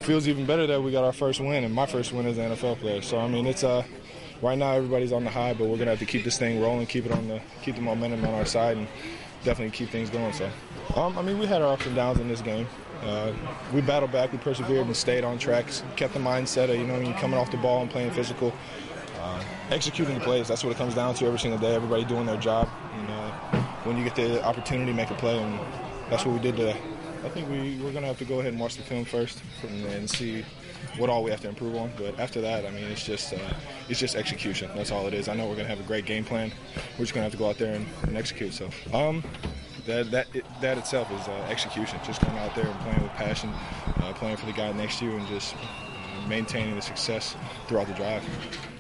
feels even better that we got our first win, and my first win as an NFL player. So I mean, it's right now everybody's on the high, but we're gonna have to keep this thing rolling, keep the momentum on our side, and definitely keep things going. So I mean, we had our ups and downs in this game. We battled back, we persevered and stayed on track, kept the mindset of, when you're coming off the ball and playing physical, executing the plays. That's what it comes down to every single day, everybody doing their job. And when you get the opportunity, make a play, and that's what we did today. I think we're going to have to go ahead and watch the film first and see what all we have to improve on. But after that, I mean, it's just execution. That's all it is. I know we're going to have a great game plan. We're just going to have to go out there and execute. So that itself is execution. Just going out there and playing with passion, playing for the guy next to you, and just maintaining the success throughout the drive.